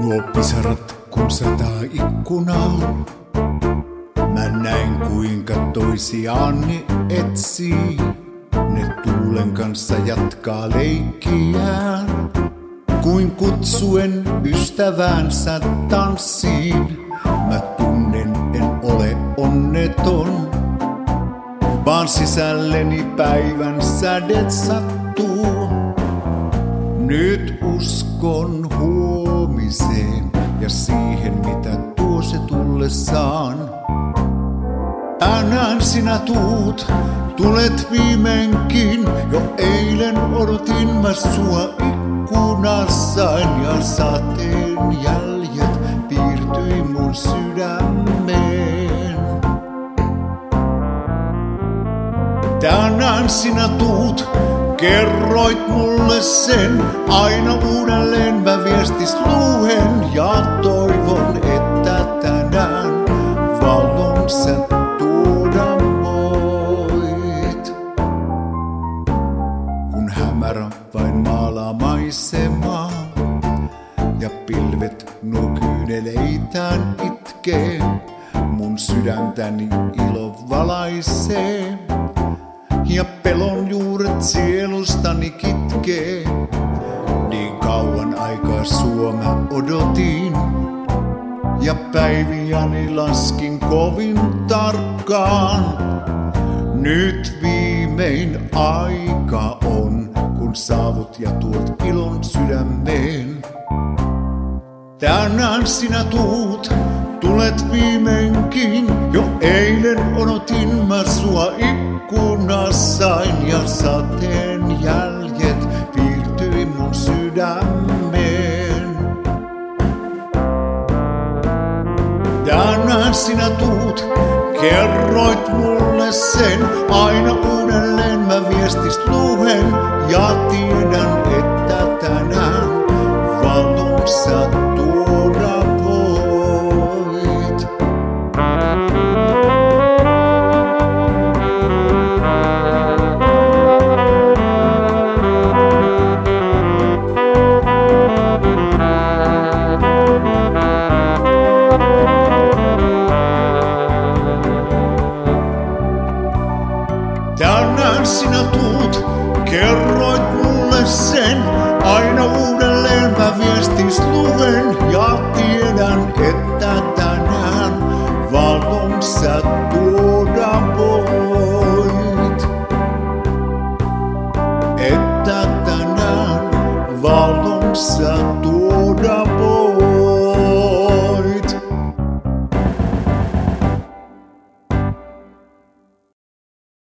Nuo pisarat kun sataa ikkunaan, mä näin kuinka toisiaanne etsii. Ne tuulen kanssa jatkaa leikkiään, kuin kutsuen ystävänsä tanssiin. Mä tunnen, en ole onneton, vaan sisälleni päivän sädet sattuu. Nyt uskon huomiseen ja siihen, mitä tuo se tullessaan. Tänään sinä tulet viimeinkin. Jo eilen odotin mä sua ikkunassaan ja sateen jäljet piirtyi mun sydämeen. Tänään sinä kerroit mulle sen, aina uudelleen mä viestis luen ja toivon, että tänään valon sä tuoda voit. Kun hämärä vain maalaa maisemaa ja pilvet nuo kyyneleitään itkee, mun sydäntäni ilo valaisee. Ja pelon juuret sielustani kitkee. Niin kauan aikaa sua mä odotin, ja päiviäni laskin kovin tarkkaan. Nyt viimein aika on, kun saavut ja tuot ilon sydämeen. Tänään sinä tulet viimeinkin. Jo eilen odotin mä sua ikkunassain ja sateen jäljet piirtyi mun sydämeen. Tänään sinä kerroit mulle sen, aina uudelleen mä viestis luen ja tiedän, että tänään valon sä tuoda voit. Tänään sinä kerroit mulle sen, aina uudelleen mä viestis luen ja tiedän, että tänään valon sä tuoda voit. Että tänään valon sä tuoda voit.